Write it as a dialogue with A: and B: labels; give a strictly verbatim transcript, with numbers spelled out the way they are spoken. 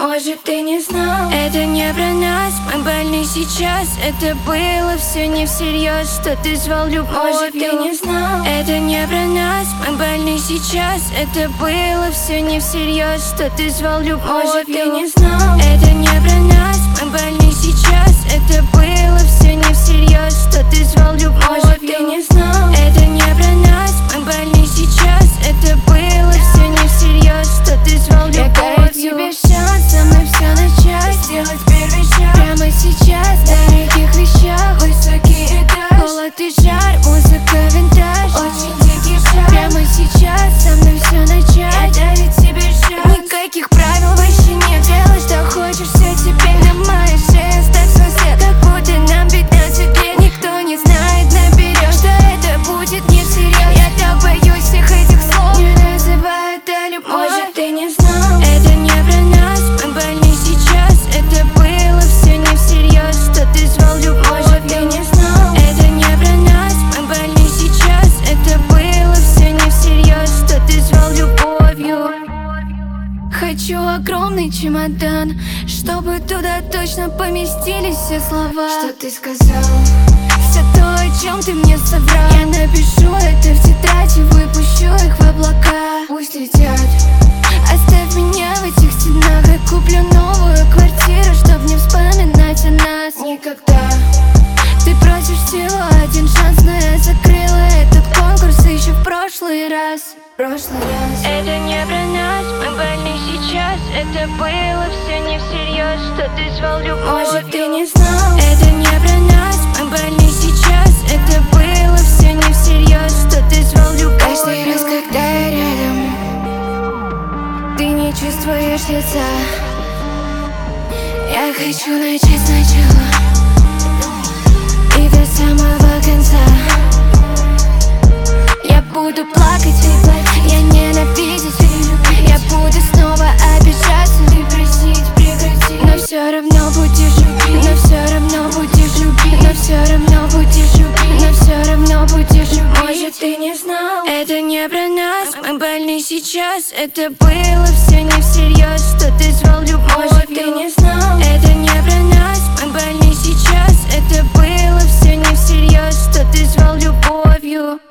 A: Может, ты не знал, это не про нас, мы больны сейчас. Это было все не всерьез, что ты звал любовью. Может, ты не знал, это не про нас, мы больны сейчас. Это было все не всерьез, что ты звал любовью. Может, ты не знал, это не про нас, мы больны сейчас. Это было все не всерьез, что ты звал любовью. Может, ты не знал, это не про нас, мы больны сейчас. Это было все не всерьез, что ты звал любовью. Я даю тебе шанс, со мной все начать, сделать первый шаг прямо сейчас. В дорогих вещах, высокий этаж, холод и жар, музыка винтаж, очень дикий шаг. Прямо сейчас, со мной все начать. Я даю тебе шанс. Никаких правил больше нет, делай, что хочешь, все теперь на моей шее. Оставь сосед, как будто нам пятнадцать лет. Никто не знает наперед, что это будет не всерьез. Я так боюсь всех этих слов, не называй это любовь. Может, ты не знал, это не про нас, мы больны сейчас. Это было все не всерьез, что ты звал любовь. Может, ты не знал, это не про нас, мы больны сейчас. Это было все не всерьез, что ты звал любовью. Хочу огромный чемодан, чтобы туда точно поместились все слова, что ты сказал. Все то, о чем ты мне соврал, я напишу это в тетрадь и выпущу их в облака. Пусть летят. Оставь меня в этих стенах, я куплю новую квартиру, чтоб не вспоминать о нас никогда. Ты просишь всего один шанс, но я закрыла этот конкурс еще в прошлый раз. Прошлый раз. Это не про нас, мы больны сейчас. Это было все не всерьез, что ты звал любовью. Может, ты не знал, это не про нас, мы больны сейчас. Это было все не всерьез, что ты звал любовью. Каждый раз, когда я рядом, ты не чувствуешь лица. Я хочу начать сначала и до самого конца. Я буду плакать, я ненавидеть, я буду снова обижаться и просить прекрати. Но все равно будешь любить, но все равно будешь любить, но все равно будешь любить, но все равно будешь любить. Может, ты не знал, это не про нас, мы больны сейчас. Это было все не всерьез, что ты звал любовью. Может, ты не знал, это не про нас, мы больны сейчас. Это было все не всерьез, что ты звал любовью.